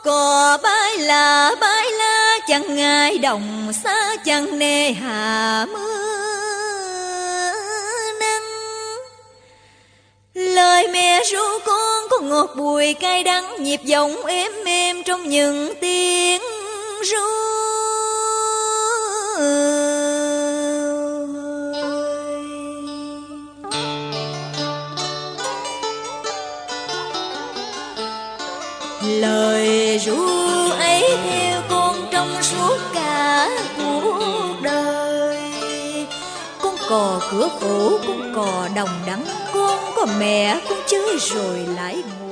cò bái la chẳng ngại đồng xa chẳng nề hà mưa nắng. Lời mẹ ru con có ngọt bùi cay đắng, nhịp giọng êm êm trong những tiếng ru. Lời ru ấy theo con trong suốt cả cuộc đời. Con cò cửa khổ, con cò đồng đắng, con có mẹ con chơi rồi lại ngủ.